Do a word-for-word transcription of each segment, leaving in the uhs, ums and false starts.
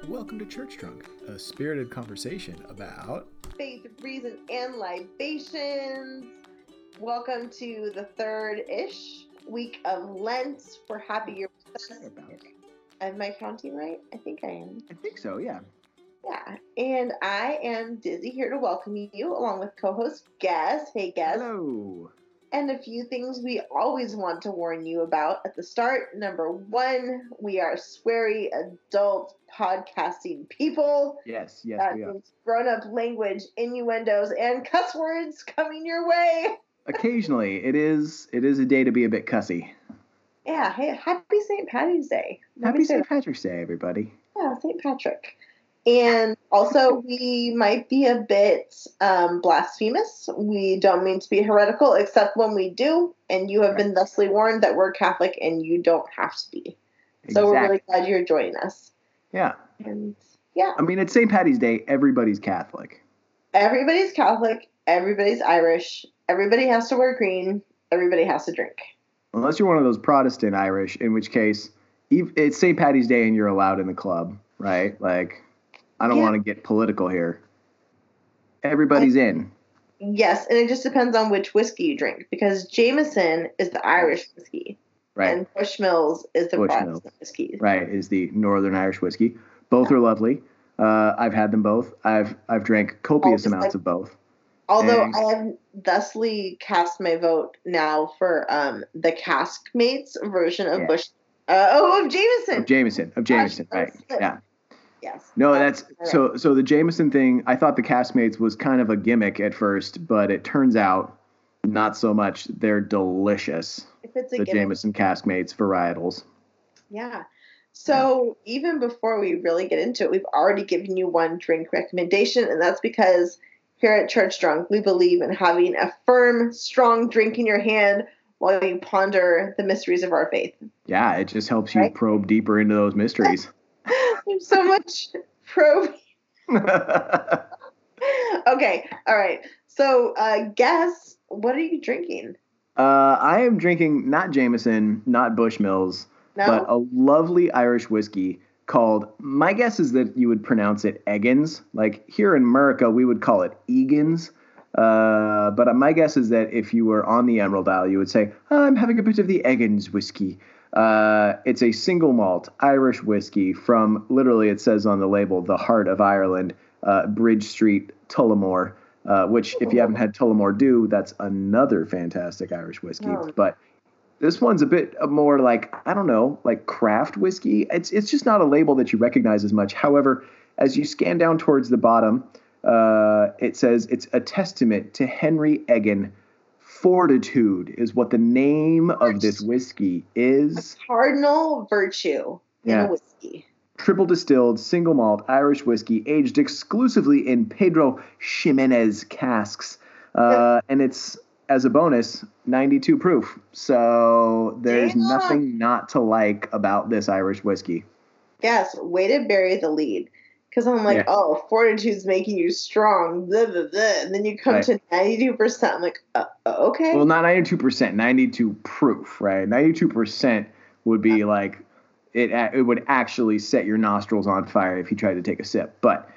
Welcome to Church Drunk, a spirited conversation about faith, reason, and libations. Welcome to the third-ish week of Lent. We're happy you're with us. Am I counting right? I think I am. I think so, yeah. Yeah, and I am Dizzy here to welcome you, along with co-host Guess. Hey, Guess. Hello. And a few things we always want to warn you about at the start. Number one, we are sweary adult podcasting people. Yes, yes, that we are. means grown-up language, innuendos, and cuss words coming your way. Occasionally, it is it is a day to be a bit cussy. Yeah, hey, happy Saint Patty's Day. Happy Saint Patrick's Day, everybody. Yeah, Saint Patrick. And also, we might be a bit um, blasphemous. We don't mean to be heretical, except when we do. And you have Right. been thusly warned that we're Catholic and you don't have to be. So Exactly. we're really glad you're joining us. Yeah. And yeah. I mean, it's Saint Patty's Day. Everybody's Catholic. Everybody's Catholic. Everybody's Irish. Everybody has to wear green. Everybody has to drink. Unless you're one of those Protestant Irish, in which case ev- it's Saint Patty's Day and you're allowed in the club, right? Like, I don't Yeah. want to get political here. Everybody's in. Yes, and it just depends on which whiskey you drink, because Jameson is the Irish whiskey, Right. and Bushmills is the Bushmills. Protestant whiskey. Right, is the Northern Irish whiskey. Both are lovely. Uh, I've had them both. I've I've drank copious Always amounts like- of both. Although And- I have thusly cast my vote now for um the Caskmates version of Yeah. Bush. Uh, oh, of Jameson. Of Jameson, of Jameson, Gosh, right? that's- Yeah. Yes. No, Um, that's all right. so. So the Jameson thing, I thought the Castmates was kind of a gimmick at first, but it turns out not so much. They're delicious. If it's a The gimmick, Jameson Castmates varietals. yeah. So even before we really get into it, we've already given you one drink recommendation, and that's because here at Church Drunk, we believe in having a firm, strong drink in your hand while you ponder the mysteries of our faith. Yeah, it just helps you Right? probe deeper into those mysteries. There's so much probe. uh, Okay, all right. So, uh, guess, what are you drinking? I am drinking not Jameson, not Bushmills, No? but a lovely Irish whiskey called, my guess is that you would pronounce it Egan's. Like here in America, we would call it Egan's. Uh, but my guess is that if you were on the Emerald Isle, you would say, I'm having a bit of the Egan's whiskey. Uh, it's a single malt Irish whiskey from, literally it says on the label, the heart of Ireland, uh, Bridge Street, Tullamore. Uh, which, if you haven't had Tullamore Dew, that's another fantastic Irish whiskey. Oh. But this one's a bit more like, I don't know, like craft whiskey. It's it's just not a label that you recognize as much. However, as you scan down towards the bottom, uh, it says it's a testament to Henry Egan. Fortitude is what the name of this whiskey is. Cardinal virtue in Yeah. a whiskey. Triple distilled, single malt Irish whiskey aged exclusively in Pedro Ximenez casks. Uh, and it's, as a bonus, ninety-two proof. So there's Damn. nothing not to like about this Irish whiskey. Yes, way to bury the lead. Because I'm like, Yeah. oh, fortitude's making you strong, blah, blah, blah. And then you come Right. to ninety-two percent. I'm like, uh, uh, okay. Well, not ninety-two percent, ninety-two proof, right? ninety-two percent would be like, it it would actually set your nostrils on fire if you tried to take a sip. But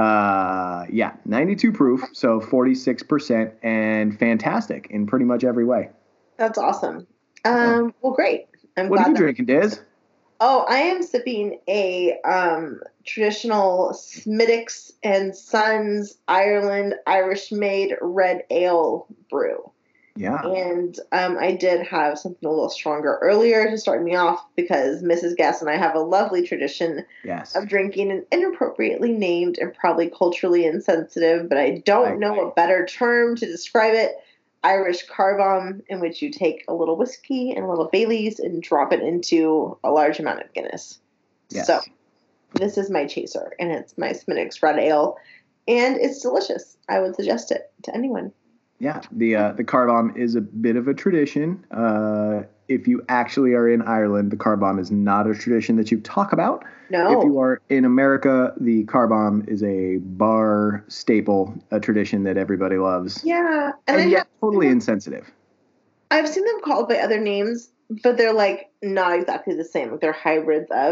uh, yeah, ninety-two proof, so forty-six percent, and fantastic in pretty much every way. That's awesome. Um, well, great. I'm What are glad you that- drinking, Diz? Oh, I am sipping a um, traditional Smittix and Sons Ireland Irish made red ale brew. Yeah. And um, I did have something a little stronger earlier to start me off because Missus Guest and I have a lovely tradition Yes. of drinking an inappropriately named and probably culturally insensitive, but I don't Right, know right. a better term to describe it, Irish car bomb, in which you take a little whiskey and a little Baileys and drop it into a large amount of Guinness. Yes. So this is my chaser, and it's my Smittix Red Ale, and it's delicious. I would suggest it to anyone. Yeah, the uh, the car bomb is a bit of a tradition. Uh, if you actually are in Ireland, the car bomb is not a tradition that you talk about. No. If you are in America, the car bomb is a bar staple, a tradition that everybody loves, Yeah, and, I yet have- totally insensitive. I've seen them called by other names, but they're like not exactly the same. Like they're hybrids of.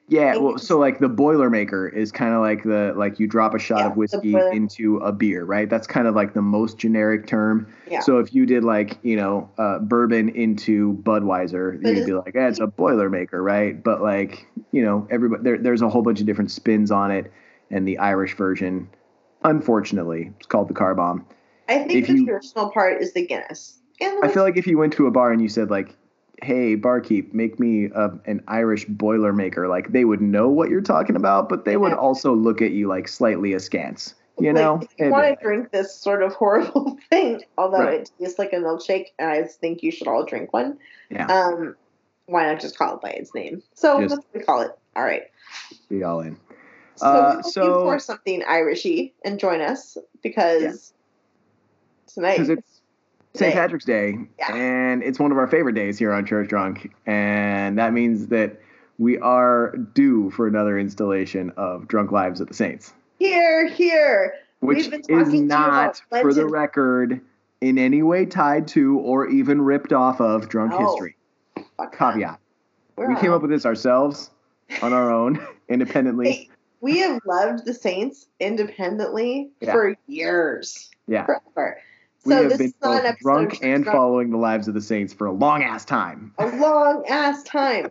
Yeah, well, And so like the Boilermaker is kind of like the like you drop a shot yeah, of the whiskey boiler. into a beer, right? That's kind of like the most generic term. Yeah. So if you did like, you know, uh, bourbon into Budweiser, But you'd be like, eh, it's a Boilermaker, right? But like, you know, everybody there, there's a whole bunch of different spins on it, and the Irish version, unfortunately, it's called the Car Bomb. I think If the you, traditional part is the Guinness. And the I feel like if you went to a bar and you said like, hey, barkeep, make me a, an Irish Boilermaker, like they would know what you're talking about, but they would Yeah. also look at you like slightly askance, you like, know? if you And- want to drink this sort of horrible thing, although Right. it tastes like a milkshake, and I think you should all drink one. yeah, Um, why not just call it by its name? So Just- that's what we call it. All right. be all in. So Uh, we hope so- you pour something Irishy and join us because tonight. Because it's Saint today- Patrick's Day, Yeah. and it's one of our favorite days here on Church Drunk, and that means that we are due for another installation of Drunk Lives of the Saints, Here, here. which We've been is talking to you not, about for the Lenten- record, in any way tied to or even ripped off of drunk No. history. Fuck that. Caveat. We're We came on. up with this ourselves on our own, independently. Hey, we have loved the Saints independently Yeah. for years. Yeah. Forever. We So have this been is not an both episode drunk of and Drunk following the lives of the saints for a long ass time. a long ass time.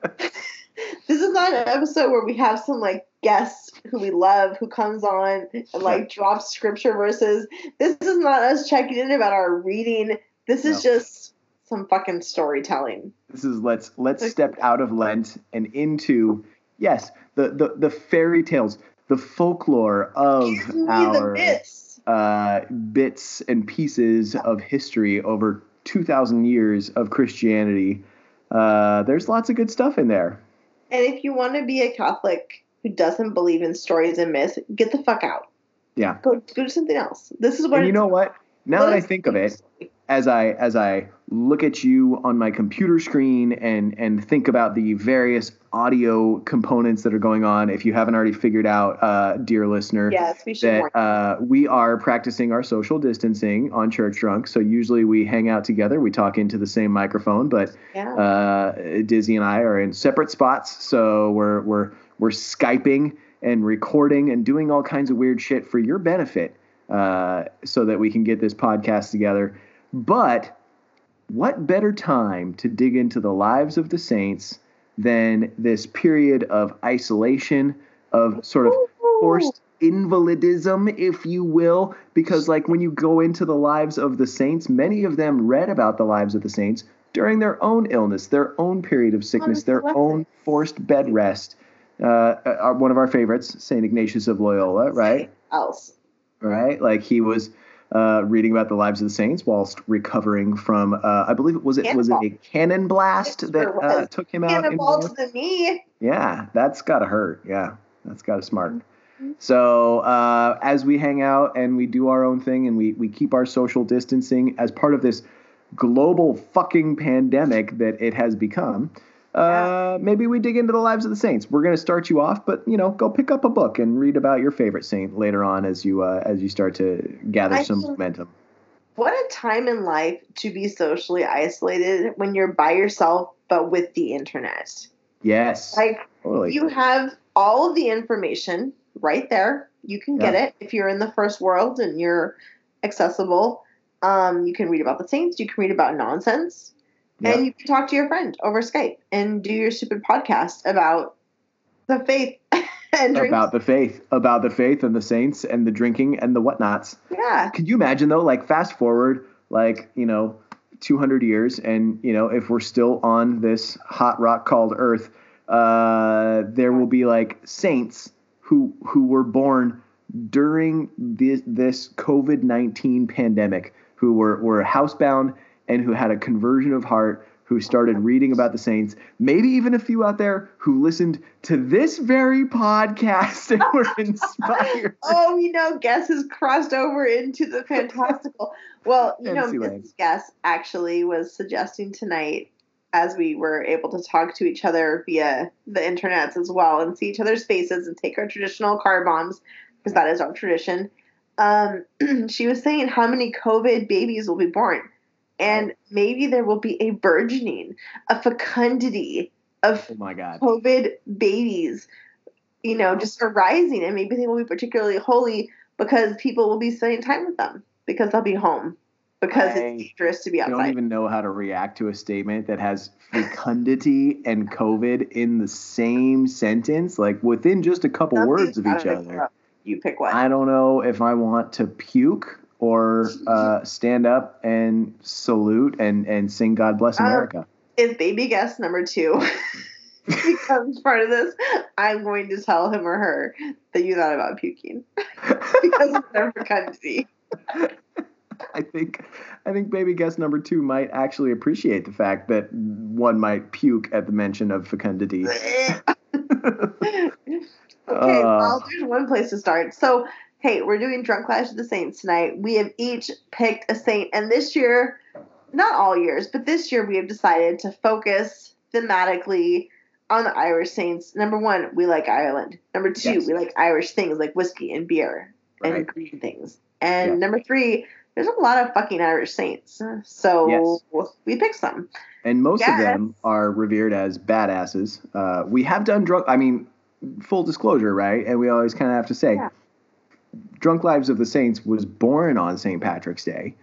This is not an episode where we have some like guest who we love who comes on and like drops scripture verses. This is not us checking in about our reading. This is No. just some fucking storytelling. This is let's let's step out of Lent and into yes the the, the fairy tales, the folklore of Give me the our bits. uh, bits and pieces of history over two thousand years of Christianity. Uh, there's lots of good stuff in there. And if you want to be a Catholic who doesn't believe in stories and myths, get the fuck out. Yeah. Go, go do something else. This is what And you it's know what? Now that I Let's- think of it, as I as I look at you on my computer screen and and think about the various audio components that are going on, if you haven't already figured out, uh, dear listener, Yes, we should. that warn- uh, we are practicing our social distancing on Church Drunk. So usually we hang out together, we talk into the same microphone, but yeah. uh, Dizzy and I are in separate spots. So we're we're we're Skyping and recording and doing all kinds of weird shit for your benefit, uh, so that we can get this podcast together. But what better time to dig into the lives of the saints than this period of isolation, of sort of forced invalidism, if you will? Because like when you go into the lives of the saints, many of them read about the lives of the saints during their own illness, their own period of sickness, their own forced bed rest. Uh, uh, one of our favorites, Saint Ignatius of Loyola, right? Else. Right? Like he was uh, reading about the lives of the saints whilst recovering from, uh, I believe, was it was it a cannon blast It that sure uh, was. took him out? in Cannonball Rome? to the knee. Yeah, that's gotta hurt. Yeah, that's gotta smart. So uh, as we hang out and we do our own thing and we we keep our social distancing as part of this global fucking pandemic that it has become, uh, maybe we dig into the lives of the saints. We're gonna start you off, but you know, go pick up a book and read about your favorite saint later on as you uh, as you start to gather I some think- momentum. What a time in life to be socially isolated when you're by yourself, but with the internet. Yes, Like totally. you have all of the information right there. You can get Yeah. it if you're in the first world and you're accessible. Um, you can read about the saints. You can read about nonsense. Yep. And you can talk to your friend over Skype and do your stupid podcast about the faith and drink. About the faith, about the faith and the saints and the drinking and the whatnots. Yeah. Could you imagine though, like fast forward, like, you know, two hundred years and, you know, if we're still on this hot rock called Earth, uh, there will be like saints who, who were born during this, this COVID nineteen pandemic, who were, were housebound and who had a conversion of heart, who started reading about the saints, maybe even a few out there who listened to this very podcast and were inspired. Oh, you know, Guess has crossed over into the fantastical. Well, you know, Fancy Missus Guess actually was suggesting tonight, as we were able to talk to each other via the internets as well and see each other's faces and take our traditional car bombs, because that is our tradition. Um, she was saying how many COVID babies will be born. And maybe there will be a burgeoning, a fecundity of oh my God. COVID babies, you know, just arising, and maybe they will be particularly holy because people will be spending time with them because they'll be home because I it's dangerous to be I outside. don't even know how to react to a statement that has fecundity and COVID in the same sentence, like within just a couple Something's words of each gotta other. grow. You pick one. I don't know if I want to puke or uh, stand up and salute and, and sing God Bless America. Um, if baby guest number two becomes part of this, I'm going to tell him or her that you thought about puking because of their fecundity. I think I think baby guest number two might actually appreciate the fact that one might puke at the mention of fecundity. Okay, Uh, well, there's one place to start. So, hey, we're doing Drunk Clash of the Saints tonight. We have each picked a saint, and this year, not all years, but this year we have decided to focus thematically on the Irish saints. Number one, we like Ireland. Number two, Yes. we like Irish things like whiskey and beer and Right. green things. And Yeah. number three, there's a lot of fucking Irish saints. So we picked some. And most Yes. of them are revered as badasses. Uh, we have done drunk, I mean, full disclosure, right? And we always kind of have to say, Yeah. Drunk Lives of the Saints was born on Saint Patrick's Day,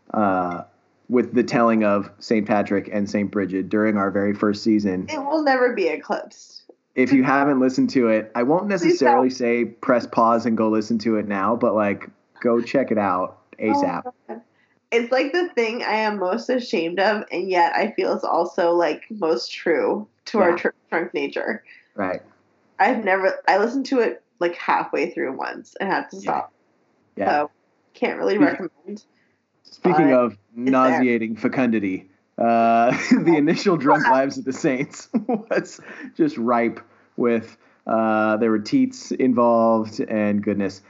uh, with the telling of Saint Patrick and Saint Bridget during our very first season. It will never be eclipsed. If you haven't listened to it, I won't necessarily don't. say press pause and go listen to it now, but like go check it out ASAP. Oh, God. It's like the thing I am most ashamed of, and yet I feel it's also like most true to our Yeah. tr- drunk nature. Right. I've never, I listened to it like halfway through once and had to Yeah. stop. Yeah. So can't really Speak- recommend. Speaking but of nauseating fecundity, uh, the initial Drunk Lives of the Saints was just ripe with, uh, there were teats involved and goodness.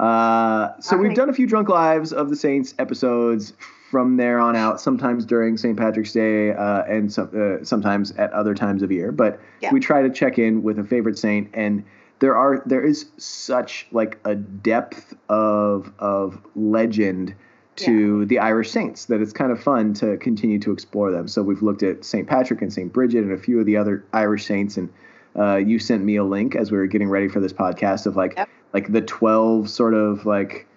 Uh, so we've Okay. done a few Drunk Lives of the Saints episodes from there on out, sometimes during Saint Patrick's Day uh, and some, uh, sometimes at other times of year. But Yeah. we try to check in with a favorite saint, and there are there is such like a depth of of legend to the Irish saints that it's kind of fun to continue to explore them. So we've looked at Saint Patrick and Saint Bridget and a few of the other Irish saints, and uh, you sent me a link as we were getting ready for this podcast of like Yep. like the twelve sort of like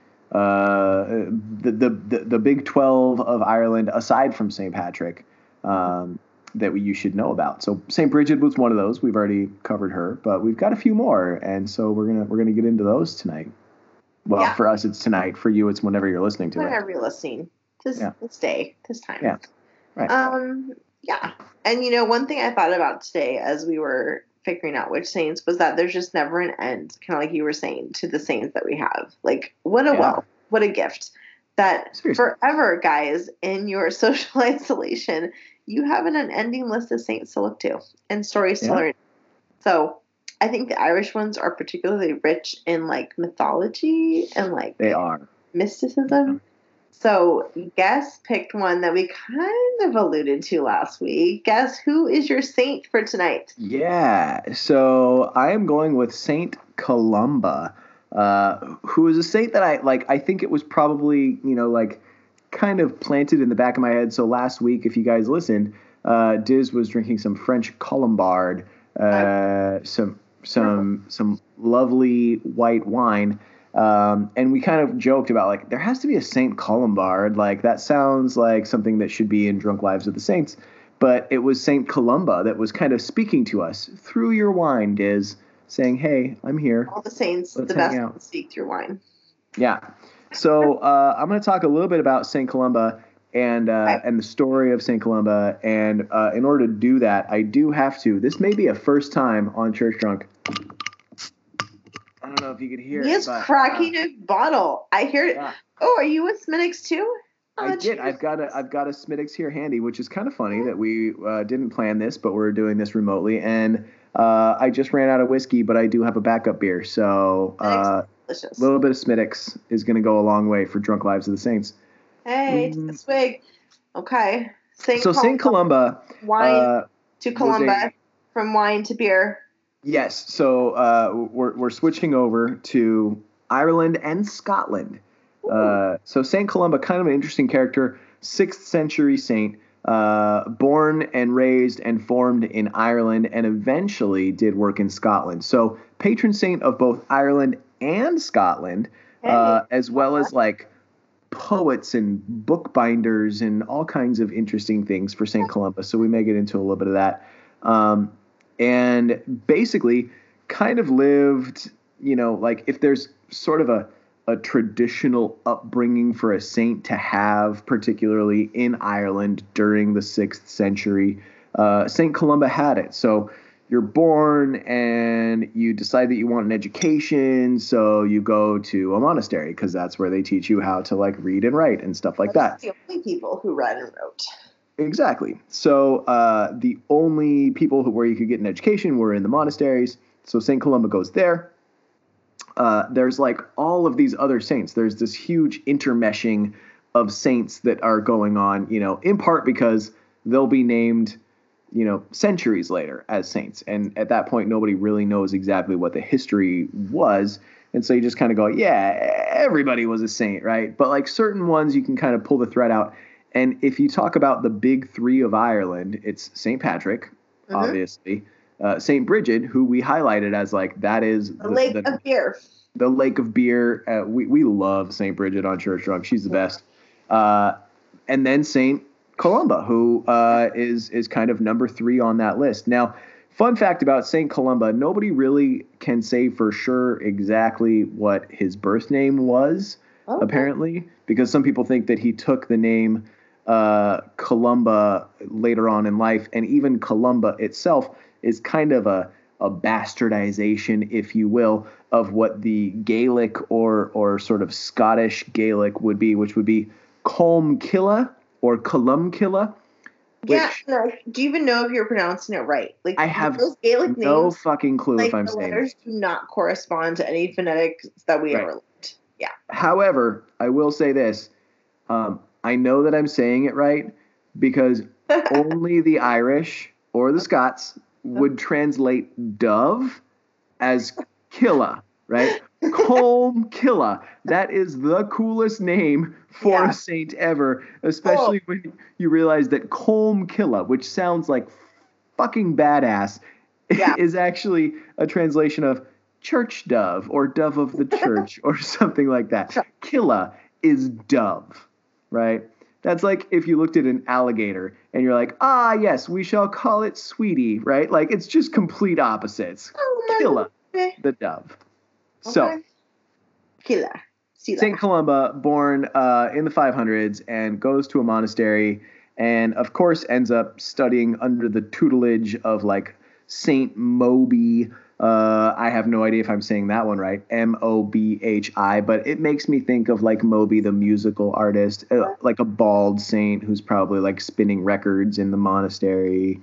uh, the, the the the big twelve of Ireland aside from Saint Patrick um, that we, you should know about. So Saint Bridget was one of those. We've already covered her, but we've got a few more, and so we're gonna we're gonna get into those tonight. Well, Yeah. for us, it's tonight. For you, it's whenever you're listening to it. Whenever you're listening, this Yeah. this day, this time. Yeah. Right. Um. Yeah. And you know, one thing I thought about today as we were figuring out which saints was that there's just never an end, kind of like you were saying, to the saints that we have. Like, what a Yeah. wealth, what a gift. That Seriously. forever, guys, in your social isolation, you have an unending list of saints to look to and stories to Yeah. learn. So I think the Irish ones are particularly rich in like mythology and like They are. mysticism. So Guess picked one that we kind of alluded to last week. Guess who is your saint for tonight? Yeah. So I am going with Saint Columba, uh, who is a saint that I like. I think it was probably, you know, like kind of planted in the back of my head. So last week, if you guys listened, uh, Diz was drinking some French Colombard, uh, some some some lovely white wine. Um, and we kind of joked about like, there has to be a Saint Colombard. Like that sounds like something that should be in Drunk Lives of the Saints, but it was Saint Columba that was kind of speaking to us through your wine, Diz, saying, hey, I'm here. All the saints, Let's the hang best out. to speak through wine. Yeah. So, uh, I'm going to talk a little bit about Saint Columba and, uh, Okay. and the story of Saint Columba. And, uh, in order to do that, I do have to, this may be a first time on Church Drunk. I don't know if you could hear He it. is but, cracking uh, a bottle. I hear it. yeah. Oh, are you with Smittix too? Oh, I did. cheers. I've got a I've got a Smittix here handy, which is kind of funny that we uh, didn't plan this, but we're doing this remotely. And uh, I just ran out of whiskey, but I do have a backup beer. So uh, Smittix a is delicious. little bit of Smittix is going to go a long way for Drunk Lives of the Saints. Hey, take a swig. Okay. Saint So Saint Columba, wine uh, to was Columba, a- from wine to beer. yes. So uh, we're we're switching over to Ireland and Scotland. Uh, so Saint Columba, kind of an interesting character, sixth century saint. Uh, born and raised and formed in Ireland and eventually did work in Scotland. So, patron saint of both Ireland and Scotland, Hey. uh, as well as like poets and bookbinders and all kinds of interesting things for Saint Columba. So, we may get into a little bit of that. Um, and basically, kind of lived, you know, like if there's sort of a a traditional upbringing for a saint to have, particularly in Ireland during the sixth century. Uh, Saint Columba had it. So you're born and you decide that you want an education, so you go to a monastery because that's where they teach you how to like read and write and stuff like That's that. the only people who read and wrote. Exactly. So uh, the only people who, where you could get an education were in the monasteries. So Saint Columba goes there. Uh, there's like all of these other saints. There's this huge intermeshing of saints that are going on, you know, in part because they'll be named, you know, centuries later as saints. And at that point, nobody really knows exactly what the history was. And so you just kind of go, yeah, everybody was a saint, right? But like certain ones, you can kind of pull the thread out. And if you talk about the big three of Ireland, it's Saint Patrick, mm-hmm. obviously. Uh, Saint Bridget, who we highlighted as like that is the, the lake the, of beer. The lake of beer. Uh, we we love Saint Bridget on Church Drunk. She's the best. Uh, and then Saint Columba, who uh, is is kind of number three on that list. Now, fun fact about Saint Columba: nobody really can say for sure exactly what his birth name was. Okay. Apparently, because some people think that he took the name uh, Columba later on in life, and even Columba itself is kind of a, a bastardization, if you will, of what the Gaelic or or sort of Scottish Gaelic would be, which would be Colmcille or Columcille. Yeah, no, do you even know if you're pronouncing it right? Like I have those Gaelic no names, fucking clue like if I'm the saying letters it. do not correspond to any phonetics that we Right. ever learned. Yeah. However, I will say this. Um, I know that I'm saying it right because only the Irish or the Scots would translate dove as killa, right? Colmcille. That is the coolest name for Yeah. a saint ever, especially oh. when you realize that Colmcille, which sounds like fucking badass, yeah. is actually a translation of church dove or dove of the church or something like that. Killa is dove, right? That's like if you looked at an alligator and you're like, ah, yes, we shall call it Sweetie, right? Like it's just complete opposites. Oh, Killa, the dove. Okay. So, Killa. Saint Columba, born uh, in the five hundreds and goes to a monastery and, of course, ends up studying under the tutelage of like Saint Moby. Uh, I have no idea if I'm saying that one right, M O B H I, but it makes me think of like Moby, the musical artist, uh, like a bald saint who's probably like spinning records in the monastery.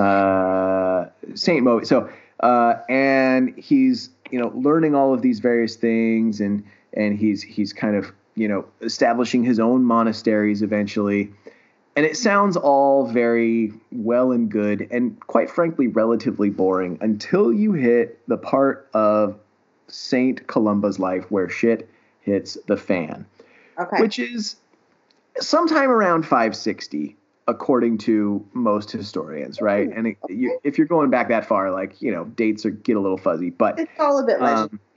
Uh, Saint Moby. So, uh, and he's, you know, learning all of these various things and, and he's, he's kind of, you know, establishing his own monasteries eventually. And it sounds all very well and good and, quite frankly, relatively boring until you hit the part of Saint Columba's life where shit hits the fan. Okay. Which is sometime around five sixty, according to most historians, right? And it, you, if you're going back that far, like, you know, dates are get a little fuzzy. But it's all a bit legendary. Um,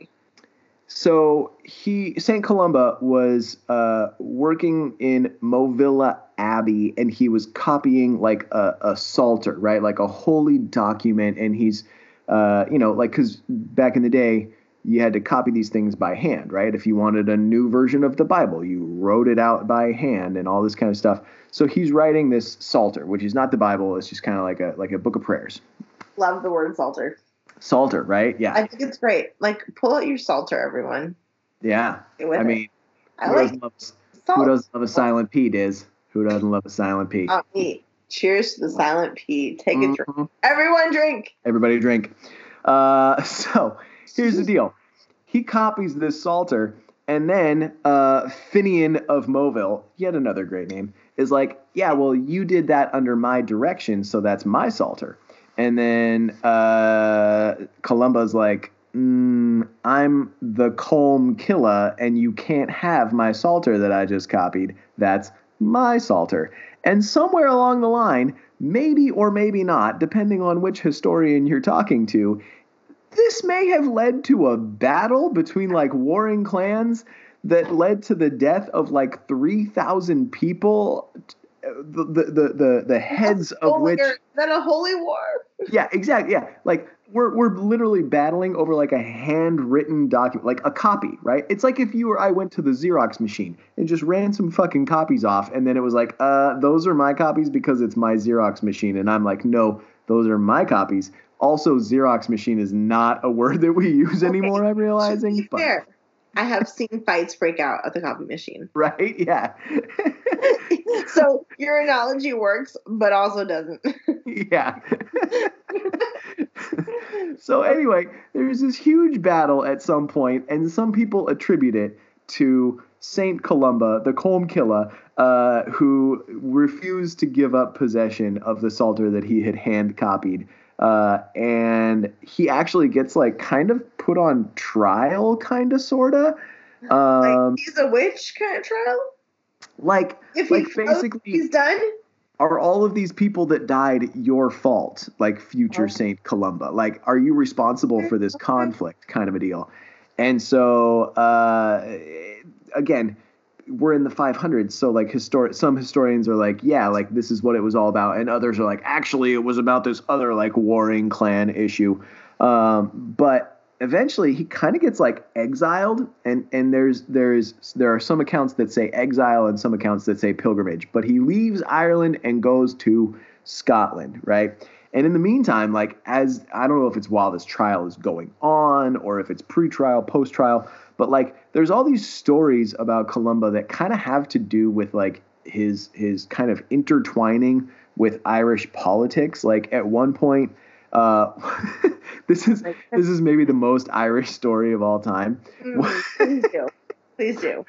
So he, Saint Columba was uh, working in Movilla Abbey, and he was copying like a, a psalter, right, like a holy document. And he's, uh, you know, like because back in the day, you had to copy these things by hand, right? If you wanted a new version of the Bible, you wrote it out by hand and all this kind of stuff. So he's writing this psalter, which is not the Bible; it's just kind of like a like a book of prayers. Love the word psalter. Psalter, right? Yeah. I think it's great. Like, pull out your psalter, everyone. Yeah. I mean, I who, like doesn't love, who doesn't love a silent P, Diz? Who doesn't love a silent P? Not me. Cheers to the silent P. Take mm-hmm. a drink. Everyone drink. Everybody drink. Uh, so here's the deal. He copies this psalter, and then uh, Finian of Moville, yet another great name, is like, yeah, well, you did that under my direction, so that's my psalter. And then uh, Columba's like, mm, I'm the Colmcille, and you can't have my psalter that I just copied. That's my psalter. And somewhere along the line, maybe or maybe not, depending on which historian you're talking to, this may have led to a battle between like warring clans that led to the death of like three thousand people, the, the, the, the, the heads of which... Is that a holy war? Yeah, exactly. Yeah, like we're we're literally battling over like a handwritten document, like a copy, right? It's like if you or I went to the Xerox machine and just ran some fucking copies off, and then it was like, uh, those are my copies because it's my Xerox machine, and I'm like, no, those are my copies. Also, Xerox machine is not a word that we use anymore. Okay. I'm realizing. To be fair, I have seen fights break out at the copy machine. Right? Yeah. So your analogy works, but also doesn't. Yeah. So anyway, there's this huge battle at some point, and some people attribute it to Saint Columba, the Colm Killa, uh, who refused to give up possession of the Psalter that he had hand copied. Uh, and he actually gets like kind of put on trial, kind of, sort of. Um, like he's a witch kind of trial? Like, if like he basically, he's done. Are all of these people that died your fault, like future oh. Saint Columba? Like, are you responsible for this conflict, kind of a deal? And so, uh, again, we're in the five hundreds, so like histor- some historians are like, yeah, like this is what it was all about, and others are like, actually, it was about this other like warring clan issue. Um, but eventually, he kind of gets like exiled, and and there's there's there are some accounts that say exile and some accounts that say pilgrimage. But he leaves Ireland and goes to Scotland, right? And in the meantime, like as I don't know if it's while this trial is going on or if it's pre-trial, post-trial, but like there's all these stories about Columba that kind of have to do with like his his kind of intertwining with Irish politics. Like at one point. Uh, this is this is maybe the most Irish story of all time. Mm, please do, please do.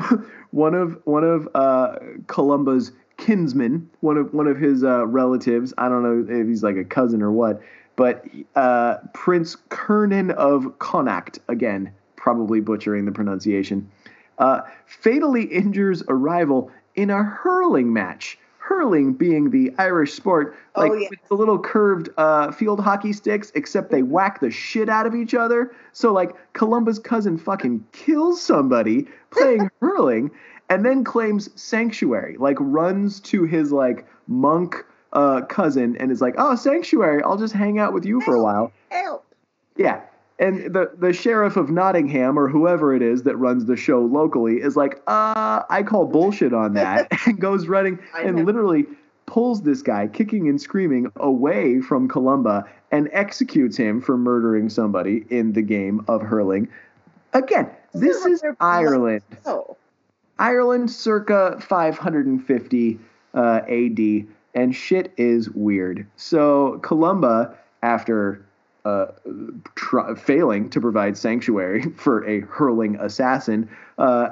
One of one of uh, Columba's kinsmen, one of one of his uh, relatives. I don't know if he's like a cousin or what, but uh, Prince Kernan of Connacht, again probably butchering the pronunciation, uh, fatally injures a rival in a hurling match. Hurling being the Irish sport, like oh, yes. with the little curved uh, field hockey sticks, except they whack the shit out of each other. So like Columba's cousin fucking kills somebody playing hurling and then claims sanctuary, like runs to his like monk uh, cousin and is like, oh, sanctuary, I'll just hang out with you help, for a while. Help. Yeah. And the, the sheriff of Nottingham, or whoever it is that runs the show locally, is like, uh, I call bullshit on that, and goes running and literally pulls this guy, kicking and screaming, away from Columba and executes him for murdering somebody in the game of hurling. Again, this is Ireland. Oh. Ireland circa five fifty uh, A D, and shit is weird. So Columba, after... Uh, tr- failing to provide sanctuary for a hurling assassin, uh,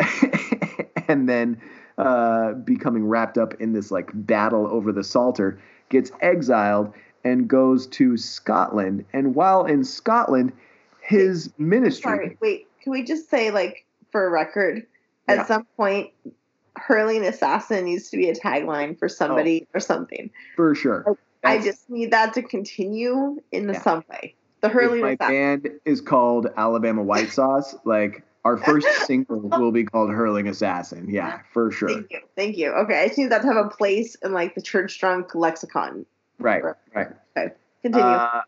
and then uh, becoming wrapped up in this like battle over the Psalter, gets exiled and goes to Scotland. And while in Scotland, his wait, ministry. Sorry, wait. Can we just say, like, for a record, at yeah. some point, hurling assassin needs to be a tagline for somebody oh, or something. For sure. Like, I just need that to continue in yeah. some way. The hurling if my assassin. band is called Alabama White Sauce, like our first single will be called Hurling Assassin. Yeah, for sure. Thank you. Thank you. Okay, I just need that to have a place in like the church drunk lexicon. Right. Right. Okay. Continue. Uh,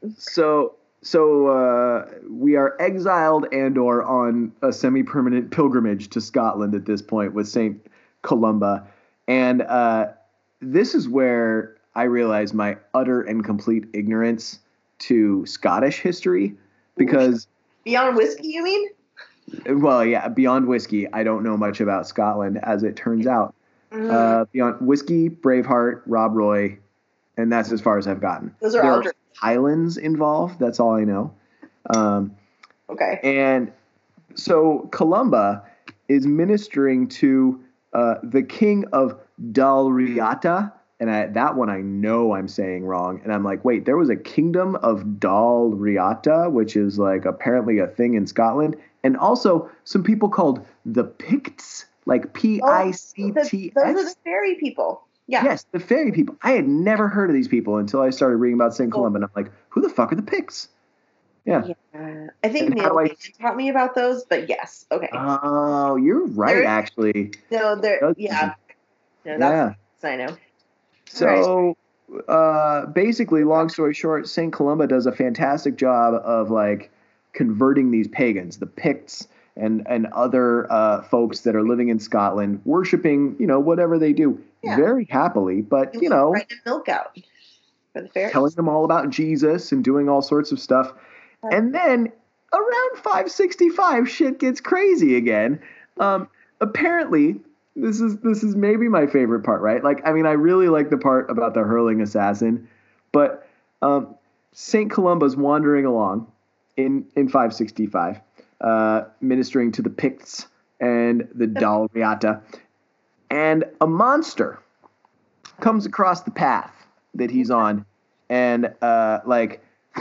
so so uh, we are exiled and or on a semi-permanent pilgrimage to Scotland at this point with Saint Columba, and uh, this is where I realize my utter and complete ignorance to Scottish history, because beyond whiskey, you mean? Well, yeah, beyond whiskey, I don't know much about Scotland, as it turns out. Mm. Uh, beyond whiskey, Braveheart, Rob Roy, and that's as far as I've gotten. Those are there all are Highlands involved. That's all I know. Um, okay. And so Columba is ministering to uh, the king of Dalriata. And I, that one I know I'm saying wrong. And I'm like, wait, there was a kingdom of Dalriata, which is like apparently a thing in Scotland. And also some people called the Picts, like P I C T S. Oh, those are the fairy people. Yeah. Yes, the fairy people. I had never heard of these people until I started reading about Saint Columba, and I'm like, who the fuck are the Picts? Yeah. Yeah. I think And how Neil do I- Gaiman taught me about those, but yes. Okay. Oh, you're right, There- actually. no, there. Does- Yeah. No, Yeah. that's I know. So, uh, basically, long story short, Saint Columba does a fantastic job of like converting these pagans, the Picts and and other uh, folks that are living in Scotland, worshiping, you know, whatever they do, Yeah. very happily. But you know, Right to milk out for the fairies. telling them all about Jesus and doing all sorts of stuff. And then around five sixty-five, shit gets crazy again. Um, apparently, this is this is maybe my favorite part, right? Like, I mean, I really like the part about the hurling assassin, but um, Saint Columba's wandering along in in five sixty-five, uh, ministering to the Picts and the Dalriata, and a monster comes across the path that he's on, and uh, like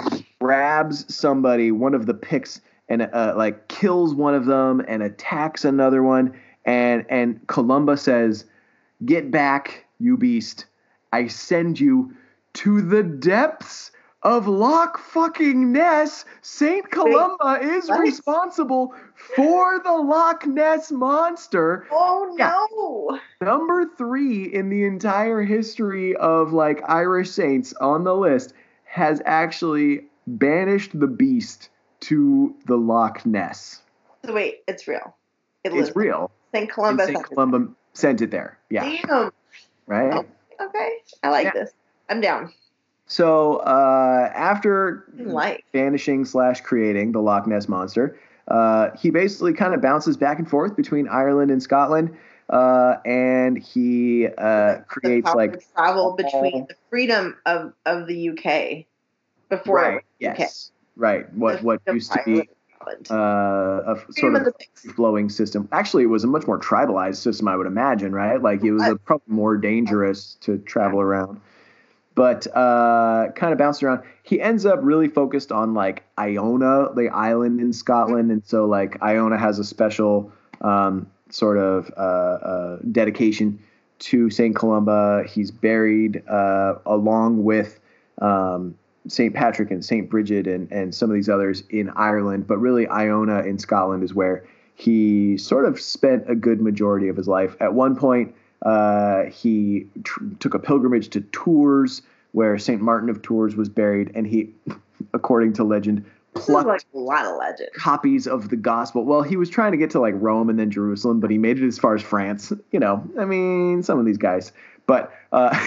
grabs somebody, one of the Picts, and uh, like kills one of them and attacks another one. And and Columba says, "Get back, you beast! I send you to the depths of Loch fucking Ness. Saint Columba is what? responsible for the Loch Ness monster." Oh Yeah. no! Number three in the entire history of like Irish saints on the list has actually banished the beast to the Loch Ness. So wait, it's real. It It's lives. real. Saint Columba. Saint sent it. Columba sent it there. Yeah. Damn. Right? Oh, okay. I like Yeah. this. I'm down. So uh, after Like. banishing slash creating the Loch Ness monster, uh, he basically kind of bounces back and forth between Ireland and Scotland, uh, and he uh, creates the power like to travel all- between the freedom of, of the U K before right, it was U K. yes, right. What The what freedom used to of be Ireland. uh, a f- sort Freedom of of the Picts. flowing system. Actually, it was a much more tribalized system, I would imagine, right? Like it was a, probably more dangerous to travel around. But uh, kind of bounced around. He ends up really focused on like Iona, the island in Scotland, and so like Iona has a special um, sort of uh, uh, dedication to Saint Columba. He's buried uh, along with um, Saint Patrick and Saint Bridget and, and some of these others in Ireland, but really Iona in Scotland is where he sort of spent a good majority of his life. At one point, uh, he tr- took a pilgrimage to Tours, where Saint Martin of Tours was buried, and he, according to legend, This is plucked like a lot of legend. copies of the gospel. Well, he was trying to get to like Rome and then Jerusalem, but he made it as far as France. You know, I mean, some of these guys. But uh,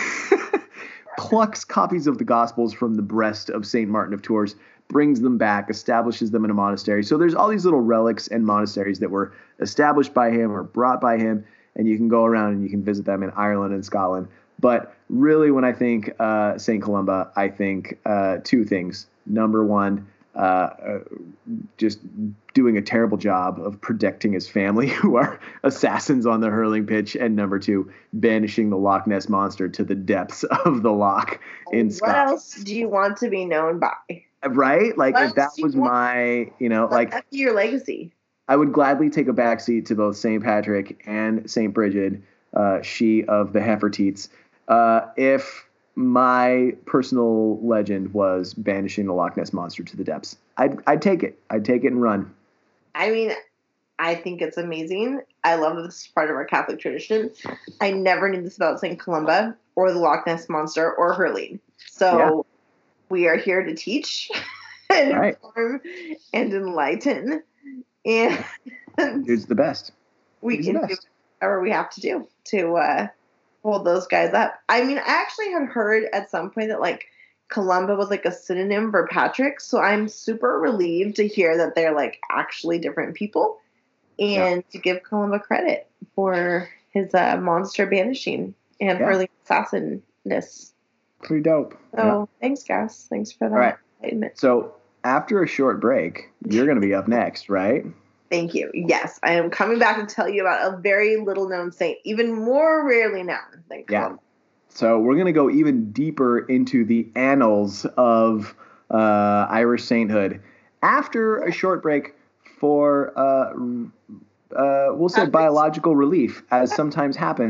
plucks copies of the gospels from the breast of Saint Martin of Tours, brings them back, establishes them in a monastery. So there's all these little relics and monasteries that were established by him or brought by him, and you can go around and you can visit them in Ireland and Scotland. But really, when I think uh, Saint Columba, I think uh, two things. Number one, uh, uh, just doing a terrible job of protecting his family, who are assassins on the hurling pitch. And number two, banishing the Loch Ness monster to the depths of the loch in What Scotland. else do you want to be known by? Right? Like, What if that else do you was want? my, you know, Let like, that be your legacy. I would gladly take a backseat to both Saint Patrick and Saint Bridget, uh, she of the Hefferteets, uh, if my personal legend was banishing the Loch Ness monster to the depths. I'd, I'd take it. I'd take it and run. I mean, I think it's amazing. I love that this is part of our Catholic tradition. I never knew this about Saint Columba or the Loch Ness monster or hurling. So Yeah. we are here to teach and Right. inform and enlighten. And Dude's the best. we He's can the do best. whatever we have to do to uh, hold those guys up. I mean, I actually had heard at some point that like Columba was like a synonym for Patrick, so I'm super relieved to hear that they're like actually different people, and to give Columba credit for his uh, monster banishing and Yeah. hurling assassinness. Pretty dope. So Yeah. thanks, Gus. Thanks for that. All right. enlightenment. So after a short break, you're going to be up next, right? Thank you. Yes, I am coming back to tell you about a very little known saint, even more rarely known than Yeah. Columba. So we're going to go even deeper into the annals of uh, Irish sainthood after a short break for, uh, uh, we'll say, biological relief, as sometimes happens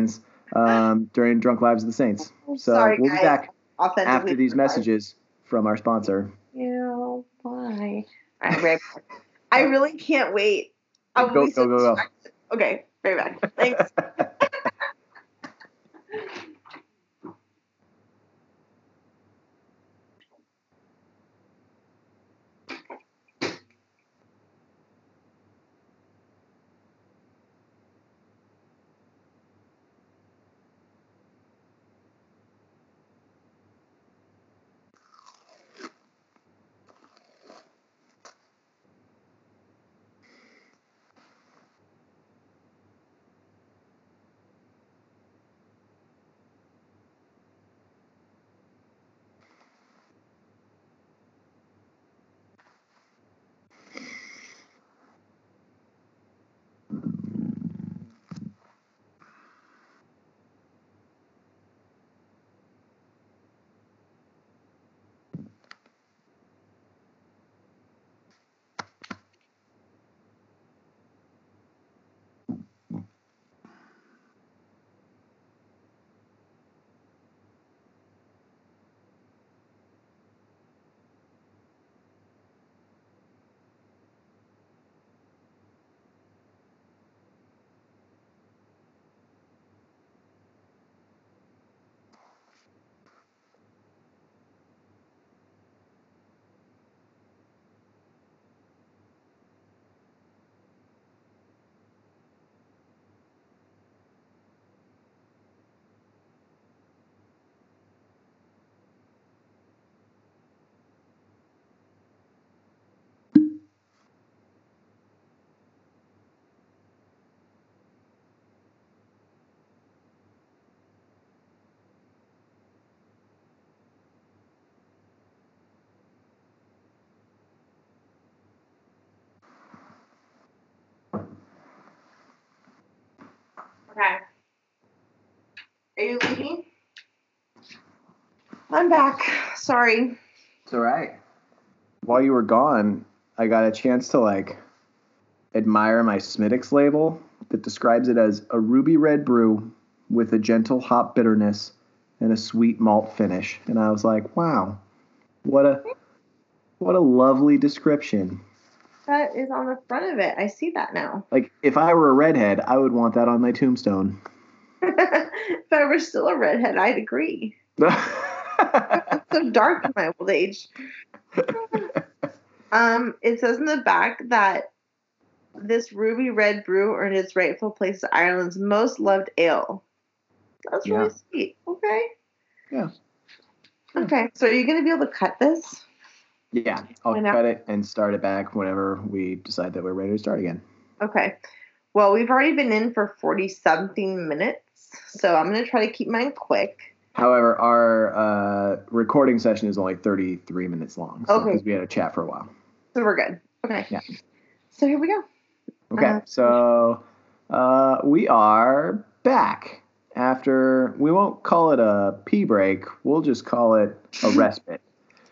um, during Drunk Lives of the Saints. So Sorry, we'll guys. be back Authentically after these surprised. messages from our sponsor. Yeah, bye. All right, right back. I really can't wait. I will Go, be so go, go, go. distracted. Okay, right back. Thanks. Okay. Are you leaving? I'm back. Sorry. It's all right. While you were gone, I got a chance to like admire my Smittix label that describes it as a ruby red brew with a gentle hop bitterness and a sweet malt finish. And I was like, wow, what a what a lovely description. That is on the front of it. I see that now. Like if I were a redhead, I would want that on my tombstone. If I were still a redhead, I'd agree. It's so dark in my old age. Um, it says in the back that this ruby red brew earned its rightful place as Ireland's most loved ale. That's really Yeah. sweet. Okay. Yeah. Okay. So are you going to be able to cut this? Yeah, I'll Why not? cut it and start it back whenever we decide that we're ready to start again. Okay. Well, we've already been in for forty-something minutes, so I'm going to try to keep mine quick. However, our uh, recording session is only thirty-three minutes long. So, Okay. Because we had a chat for a while. So we're good. Okay. Yeah. So here we go. Okay. Uh, so uh, we are back after, we won't call it a pee break. We'll just call it a respite.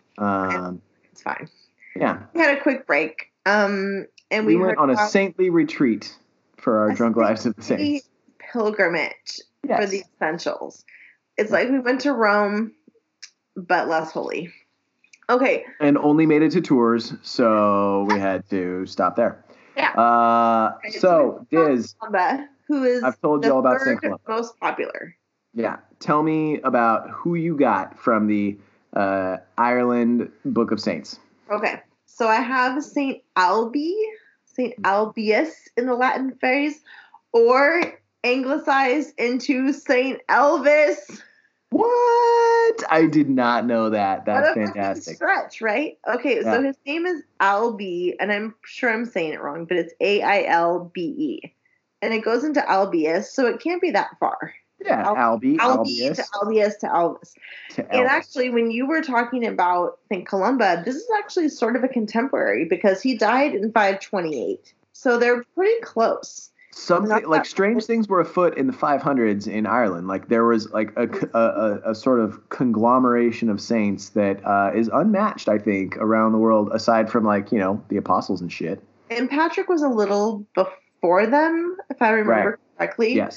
Um, It's fine. yeah. We had a quick break. Um, and We, we, went heard on a about saintly retreat for our a Drunk Lives of the saintly Saints. pilgrimage for Yes. the essentials. It's like we went to Rome, but less holy. Okay. And only made it to Tours, so we had to stop there. Yeah. Uh, Okay, so, we have Diz, Columba, who is I've told the you all about third Saint Columba. most popular. Yeah. Tell me about who you got from the uh, Ireland Book of Saints. Okay. So I have Saint Albi, Saint Albius in the Latin phrase, or anglicized into Saint Elvis. What? I did not know that. That's What a fucking fantastic. stretch, right? Okay, Yeah. so his name is Albi, and I'm sure I'm saying it wrong, but it's A I L B E. And it goes into Albius, so it can't be that far. Yeah, Al- Albi, Albi Albius, to Albius to Elvis. to And Elvis. actually, when you were talking about Saint Columba, this is actually sort of a contemporary because he died in five twenty-eight. So they're pretty close. Something not like that- strange things were afoot in the five hundreds in Ireland. Like there was like a, a, a, a sort of conglomeration of saints that uh, is unmatched, I think, around the world, aside from like, you know, the apostles and shit. And Patrick was a little before them, if I remember Right. correctly. Yes.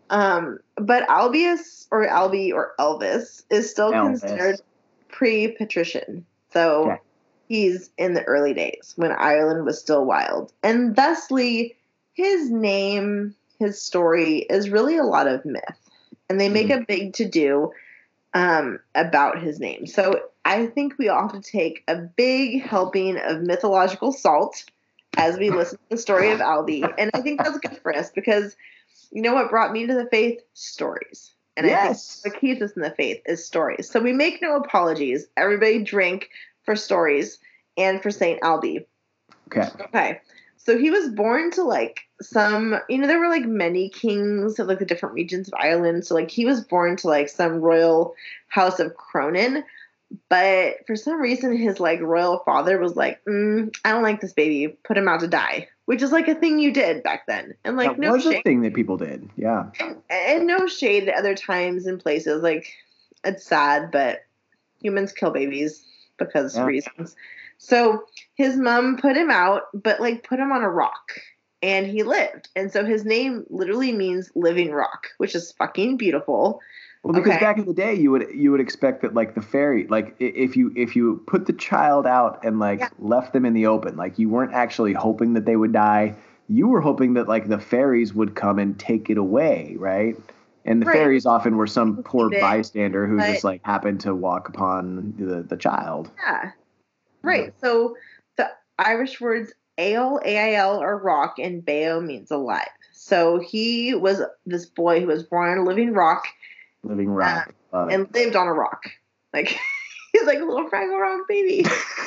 Um, but Albius or Albie or Elvis is still Elvis. considered pre-patrician. So Okay. he's in the early days when Ireland was still wild. And thusly, his name, his story is really a lot of myth. And they make Mhm. a big to-do um, about his name. So I think we all have to take a big helping of mythological salt as we listen to the story of Albie. And I think that's good for us because you know what brought me to the faith? Stories. And Yes. I think what keeps us in the faith is stories. So we make no apologies. Everybody drink for stories and for Saint Albie. Okay. Okay. So he was born to like some, you know, there were like many kings of like the different regions of Ireland. So like he was born to like some royal house of Cronin. But for some reason, his like royal father was like, mm, I don't like this baby. Put him out to die, which is like a thing you did back then. And like That no was a shade, thing that people did. Yeah. and, and no shade at other times and places. Like it's sad, but humans kill babies because Yeah. reasons. So his mom put him out, but like put him on a rock. And he lived. And so his name literally means living rock, which is fucking beautiful. Well, because Okay. back in the day, you would you would expect that like the fairy, like i- if you if you put the child out and like Yeah. left them in the open, like you weren't actually hoping that they would die. You were hoping that like the fairies would come and take it away, right? And the Right. fairies often were some poor Keep it, bystander who but- just like happened to walk upon the, the child. Yeah. Right. So the Irish words ale, A I L, or rock, and bao means alive. So he was this boy who was born on a living rock Living rock. Love it. and lived on a rock. Like he's like a little Fraggle Rock baby.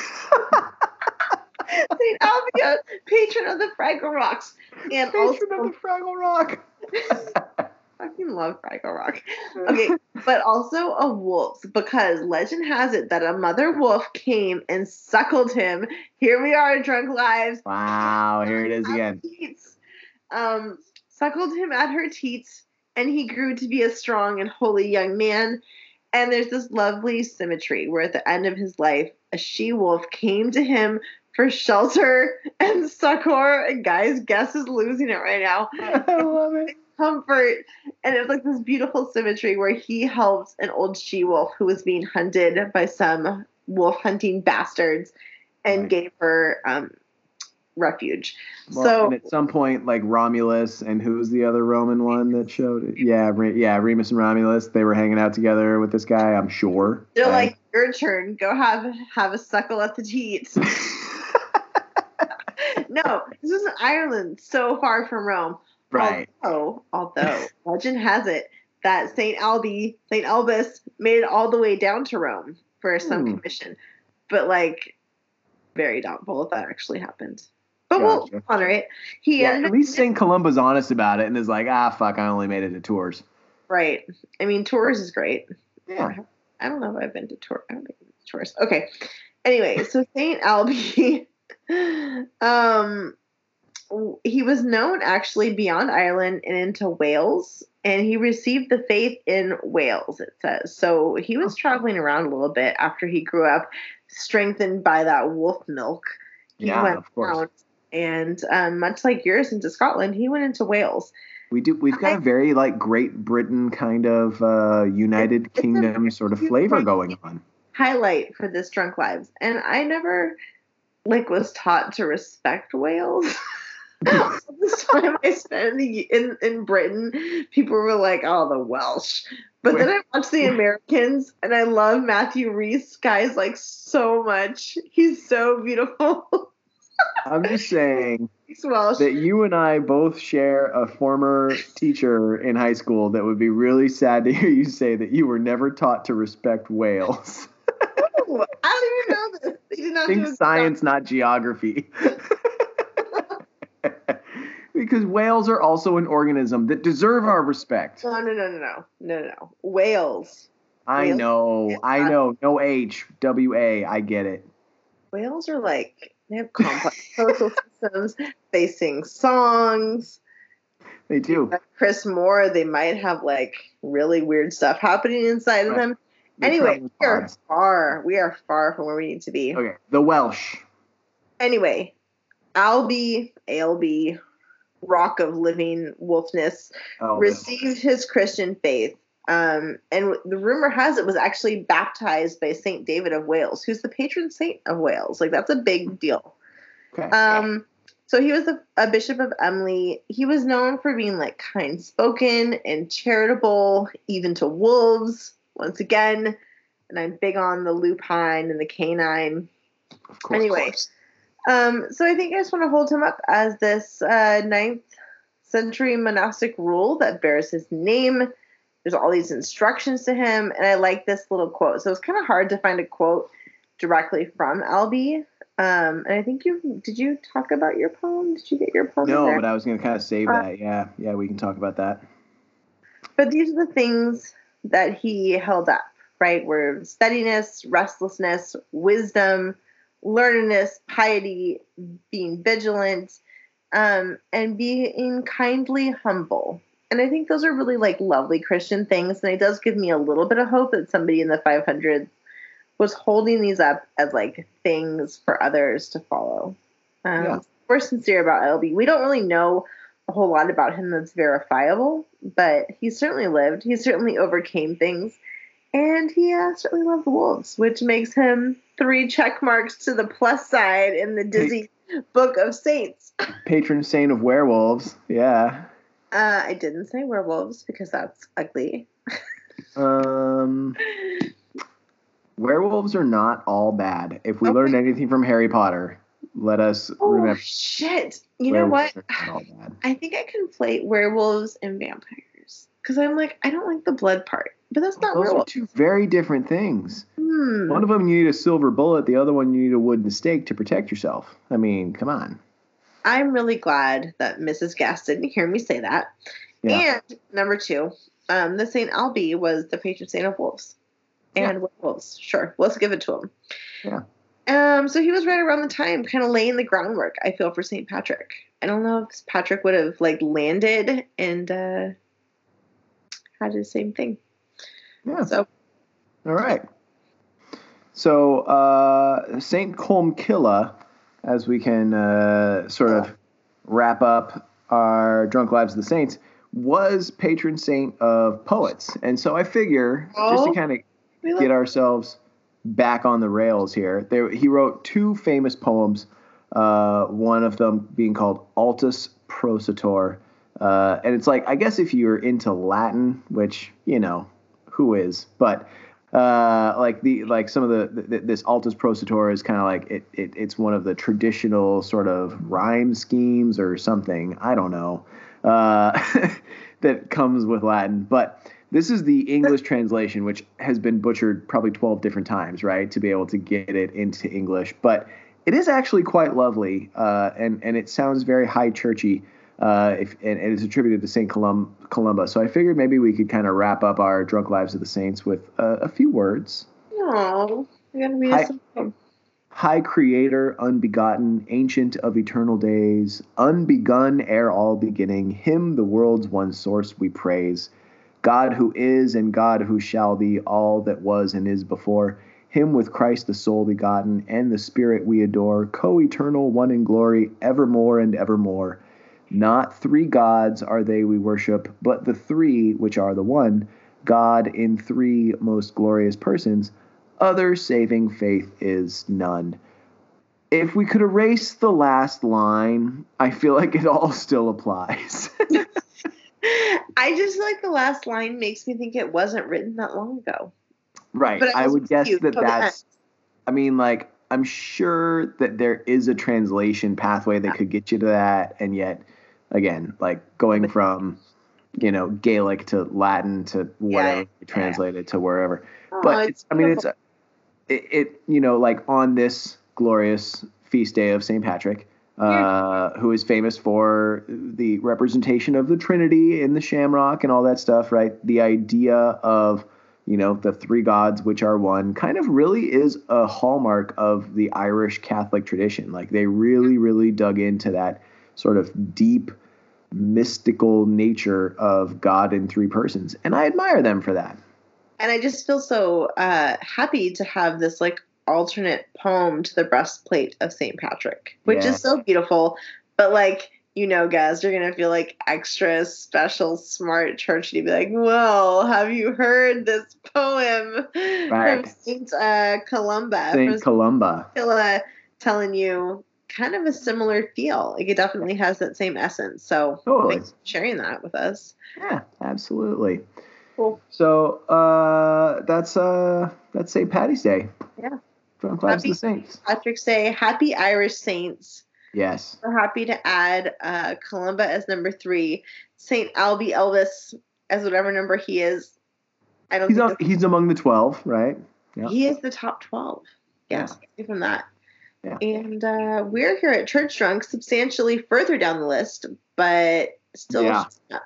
Saint Albia, patron of the Fraggle Rocks. And Patron also, of the Fraggle Rock. fucking love Fraggle Rock. Okay, but also a wolf, because legend has it that a mother wolf came and suckled him. Here we are, drunk lives. Wow, here it is At again. teats. Um, suckled him at her teats, and he grew to be a strong and holy young man. And there's this lovely symmetry where at the end of his life, a she-wolf came to him for shelter and succor. And guys, Guess is losing it right now. I love it. Comfort. And it was like this beautiful symmetry where he helped an old she-wolf who was being hunted by some wolf hunting bastards and Right. gave her um, refuge. Well, so and at some point, like Romulus and who's the other Roman one that showed it? Yeah, Re- yeah, Remus and Romulus. They were hanging out together with this guy. I'm sure. they're right? like, your turn. Go have have a suckle at the teats. No, this is Ireland, so far from Rome. right. Although, although legend has it that Saint Albie, Saint Albus, made it all the way down to Rome for some Hmm. commission, but like very doubtful if that actually happened. But we'll Gotcha. honor it. He Yeah, ended at up- least Saint Columba's honest about it and is like, ah, fuck, I only made it to Tours. right. I mean, Tours is great. Yeah. I don't know if I've been to Tours. I don't think I've been to Tours. Okay. Anyway, so Saint Albie, um, he was known actually beyond Ireland and into Wales, and he received the faith in Wales, it says. So he was traveling around a little bit after he grew up, strengthened by that wolf milk. He Yeah, went of course. around, and um, much like yours into Scotland, he went into Wales. We do. We've got a very like Great Britain kind of uh, United It's a Kingdom very sort of cute flavor thing. going on. Highlight for this Drunk Lives, and I never like was taught to respect Wales. This time I spent in, the, in in Britain, people were like, "Oh, the Welsh," but then I watched the Americans, and I love Matthew Rhys. Guys, like so much. He's so beautiful. I'm just saying He's Welsh. that you and I both share a former teacher in high school that would be really sad to hear you say that you were never taught to respect Wales. Ooh, I don't even know this. He did not Think do a good science, not geography. Because whales are also an organism that deserve our respect. job. No, no, no, no, no, no, no. Wales. I Whales? know, I know. No H, W A, I get it. Whales are like, they have complex social systems. They sing songs. They do. Like Chris Moore, they might have like really weird stuff happening inside of Right. them. They Anyway, travel we are pods. far. We are far from where we need to be. Okay, the Welsh. Anyway, Albie, Albie, rock of living wolfness, oh, received his Christian faith. Um, and the rumor has it was actually baptized by Saint David of Wales, who's the patron saint of Wales. Like, that's a big deal. Okay. Um, so he was a, a bishop of Emly. He was known for being like kind-spoken and charitable, even to wolves. Once again, and I'm big on the lupine and the canine. Of course. Anyway, um, so I think I just want to hold him up as this uh, ninth century monastic rule that bears his name. There's all these instructions to him, and I like this little quote. So it's kind of hard to find a quote directly from Albee. Um, and I think you did you talk about your poem? Did you get your poem? No, in there? but I was going to kind of save Uh, that. Yeah, yeah, we can talk about that. But these are the things that he held up, right? Were steadiness, restlessness, wisdom, learnedness, piety, being vigilant, um, and being kindly humble. And I think those are really like lovely Christian things. And it does give me a little bit of hope that somebody in the five hundreds was holding these up as like things for others to follow. Um, Yeah. We're sincere about Albee. We don't really know a whole lot about him that's verifiable, but he certainly lived. He certainly overcame things. And he uh, certainly loved wolves, which makes him three check marks to the plus side in the Disney Book of Saints. Patron saint of werewolves. Yeah. Uh, I didn't say werewolves because that's ugly. Um, werewolves are not all bad. If we Okay. learned anything from Harry Potter, let us Oh, remember. shit. You know what? werewolves are not all bad. I think I conflate werewolves and vampires. Because I'm like, I don't like the blood part. But that's not Those are werewolves. two very different things. Hmm. One of them you need a silver bullet. The other one you need a wooden stake to protect yourself. I mean, come on. I'm really glad that Missus Gass didn't hear me say that. Yeah. And number two, um, the Saint Albee was the patron saint of wolves and Yeah. werewolves. Sure, let's give it to him. Yeah. Um, so he was right around the time, kind of laying the groundwork, I feel, for Saint Patrick. I don't know if Patrick would have like landed and uh, had the same thing. Yeah. So, All right. So uh, Saint Colmcille, as we can uh, sort of wrap up our Drunk Lives of the Saints, was patron saint of poets. And so I figure, just to Oh. kind of we get love- ourselves back on the rails here, there, he wrote two famous poems, uh, one of them being called Altus Procitor. Uh, and it's like, I guess if you're into Latin, which, you know, who is, but uh, like the like some of the, the this Altus Procitor is kind of like it, it it's one of the traditional sort of rhyme schemes or something, I don't know, uh, that comes with Latin. But this is the English translation, which has been butchered probably twelve different times, right, to be able to get it into English. But it is actually quite lovely, uh, and and it sounds very high churchy. Uh, if, and, and it's attributed to Saint Colum, Columba. So I figured maybe we could kind of wrap up our Drunk Lives of the Saints with uh, a few words. Oh, I gotta read Hi- us some. High Creator, unbegotten, ancient of eternal days, unbegun ere all beginning, him the world's one source we praise. God who is and God who shall be, all that was and is before, him with Christ the sole begotten, and the Spirit we adore, co-eternal, one in glory, evermore and evermore. Not three gods are they we worship, but the three which are the one, God in three most glorious persons, other saving faith is none. If we could erase the last line, I feel like it all still applies. I just feel like the last line makes me think it wasn't written that long ago. Right. But I I was would guess confused that till the that's, I mean, like, I'm sure that there is a translation pathway that Yeah. could get you to that. And yet, again, like going But- from, you know, Gaelic to Latin to whatever, yeah, you translate it to wherever. Oh, But it's, I mean, it's, a, it, it, you know, like on this glorious feast day of Saint Patrick, uh, who is famous for the representation of the Trinity in the shamrock and all that stuff, right? The idea of, you know, the three gods which are one kind of really is a hallmark of the Irish Catholic tradition. Like they really, really dug into that sort of deep mystical nature of God in three persons. And I admire them for that. And I just feel so uh, happy to have this like alternate poem to the breastplate of Saint Patrick, which Yeah. is so beautiful. But like you know, guys, you're gonna feel like extra special, smart, churchy to be like, "Well, have you heard this poem Right. from Saint uh, Columba? Saint From Columba. Priscilla telling you kind of a similar feel. Like it definitely has that same essence. So Totally. thanks for sharing that with us. Yeah, absolutely. Cool. So uh, that's uh, that's Saint Patty's Day. Yeah. Drunk Vibes of Happy the Saints. Patrick's Day. Happy Irish Saints. Yes. We're happy to add uh, Columba as number three, Saint Albie Elvis as whatever number he is. I don't He's think on, he's among the twelve, right? Yeah. He is the top twelve. Yes, yeah. From that. Yeah. And uh, we're here at Church Drunk, substantially further down the list, but still, yeah.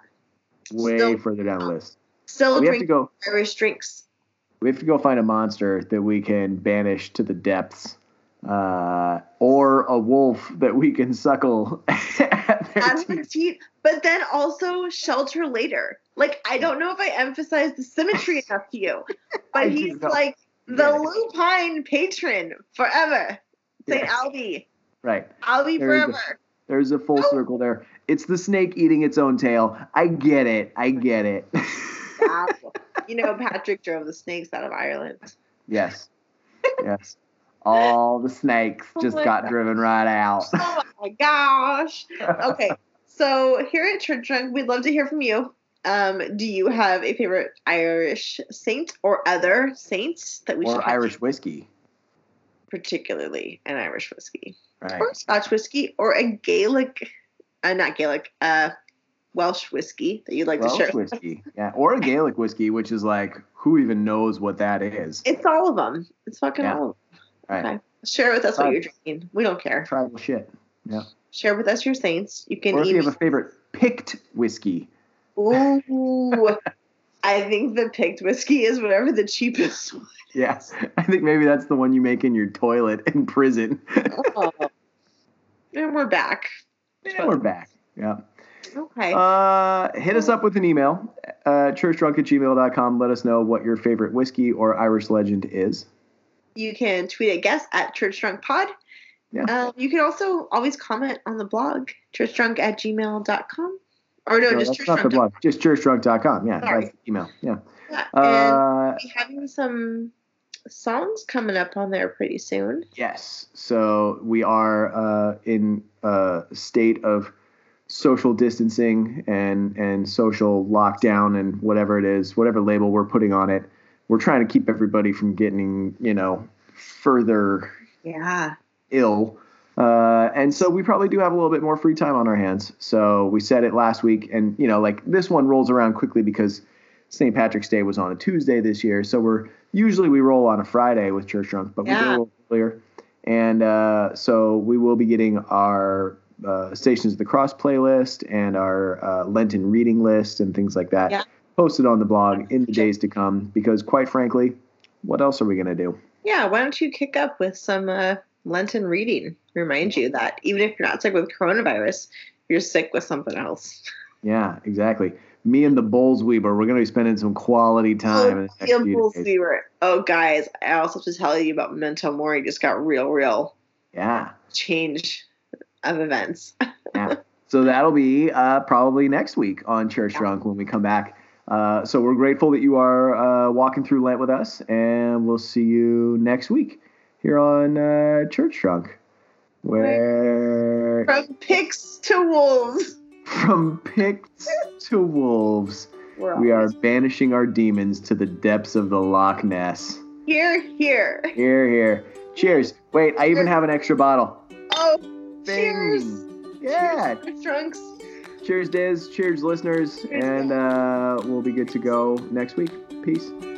way still, further down the list. Still we drink have to go, Irish drinks. We have to go find a monster that we can banish to the depths, uh, or a wolf that we can suckle at their at teeth. teeth. But then also shelter later. Like, I don't know if I emphasized the symmetry enough to you, but he's like the yeah. lupine patron forever. Saint Yes. Albie. Right. Albie there forever. A, there's a full oh. circle there. It's the snake eating its own tail. I get it. I get it. Wow. You know, Patrick drove the snakes out of Ireland. Yes. Yes. All the snakes oh just got God. driven right out. Oh my gosh. Okay. So here at Church Drunk, we'd love to hear from you. Um, do you have a favorite Irish saint or other saints that we or should Or Irish whiskey? Particularly an Irish whiskey. Right. Or Scotch whiskey or a Gaelic, uh, not Gaelic, uh, Welsh whiskey that you'd like Welsh to share. Welsh whiskey, yeah. Or a Gaelic whiskey, which is like, who even knows what that is? It's all of them. It's fucking yeah. all of them. Right. Okay. Share with us Tribal. what you're drinking. We don't care. Tribal shit. Yeah. Share with us your saints. You can Or if even... you have a favorite picked whiskey. Ooh. I think the picked whiskey is whatever the cheapest one. Yes. Yeah. I think maybe that's the one you make in your toilet in prison. Oh. And we're back. And but... we're back. Yeah. Okay. Uh, hit us up with an email, uh, churchdrunk at gmail dot com. Let us know what your favorite whiskey or Irish legend is. You can tweet at guest at churchdrunkpod. Yeah. Um, you can also always comment on the blog, churchdrunk at gmail dot com. Or no, no just that's not the blog. Just churchdrunk dot com. Yeah, Sorry. that's the email. Yeah. yeah. Uh, and we're having some songs coming up on there pretty soon. Yes. So we are uh, in a state of social distancing and and social lockdown and whatever it is, whatever label we're putting on it. We're trying to keep everybody from getting, you know, further yeah ill. Uh, and so we probably do have a little bit more free time on our hands. So we said it last week, and you know, like this one rolls around quickly because Saint Patrick's Day was on a Tuesday this year. So we're usually we roll on a Friday with Church Drunk, but yeah. we did a little earlier. And uh, so we will be getting our uh, Stations of the Cross playlist and our uh, Lenten reading list and things like that yeah. posted on the blog in the days to come. Because quite frankly, what else are we going to do? Yeah, why don't you kick up with some uh, Lenten reading? Remind you that even if you're not sick with coronavirus, you're sick with something else. Yeah, exactly. Me and the Bowlsweeper, we're going to be spending some quality time. Oh, in the next few days. Oh, guys, I also have to tell you about Memento Mori. Just got real, real yeah change of events. Yeah. So that'll be uh, probably next week on Church yeah. Drunk when we come back. Uh, so we're grateful that you are uh, walking through Lent with us, and we'll see you next week here on uh, Church Drunk. Where from pigs to wolves. From pigs to wolves, we are banishing our demons to the depths of the Loch Ness. Here, here. Here, here. Cheers. Wait, I even have an extra bottle. Oh, Bing. cheers. Yeah. Cheers, Drunks. Cheers, Diz. Cheers, listeners. Cheers, and uh, we'll be good to go next week. Peace.